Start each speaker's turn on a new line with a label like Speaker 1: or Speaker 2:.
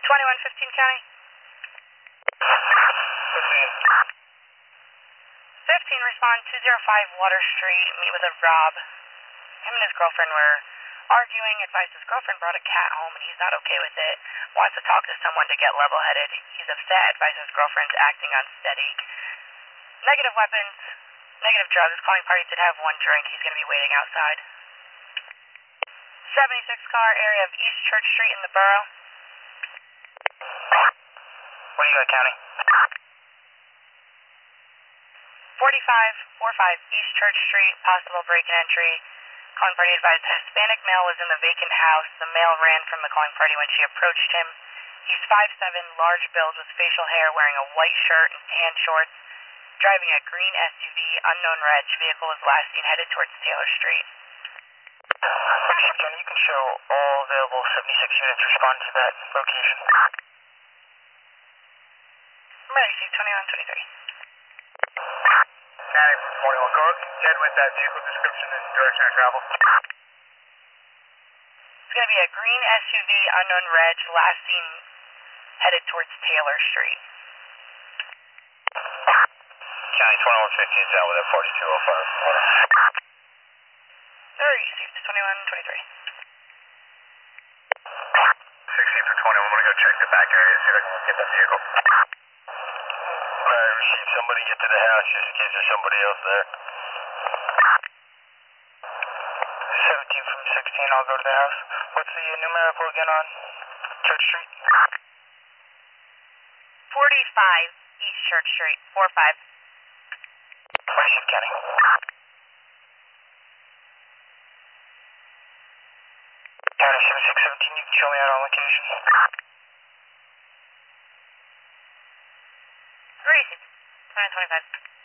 Speaker 1: 2115 County. 15, respond 205 Water Street, meet with a Rob. Him and his girlfriend were arguing, advised his girlfriend brought a cat home and he's not okay with it. Wants to talk to someone to get level-headed. He's upset, advised his girlfriend's acting unsteady. Negative weapons, negative drugs, calling parties to have one drink. He's going to be waiting outside. 76 car, area of East Church Street in the borough.
Speaker 2: What do you got, County?
Speaker 1: 4545 East Church Street, possible break and entry. Calling party advised a Hispanic male was in the vacant house. The male ran from the calling party when she approached him. He's 5'7", large build with facial hair, wearing a white shirt and tan shorts, driving a green SUV, unknown reg. Vehicle was last seen headed towards Taylor Street.
Speaker 2: County, you can show all available 76 units respond to that location.
Speaker 1: Emergency 2123.
Speaker 2: County, 41 Cook, get with that vehicle description and direction of travel.
Speaker 1: It's going to be a green SUV, unknown reg, last seen headed towards Taylor Street.
Speaker 2: County, 2115 is out with a 4205.
Speaker 1: There, you received 2123.
Speaker 2: 16 for 20, I'm going to go check the back area, see if I can get that vehicle. Alright, received. Somebody get to the house just in case there's somebody else there. 17 from 16, I'll go to the house. What's the numerical again on Church Street?
Speaker 1: 45 East Church Street, 45.
Speaker 2: Received, County. County 7617, you can show me out on location.
Speaker 1: Received 2025.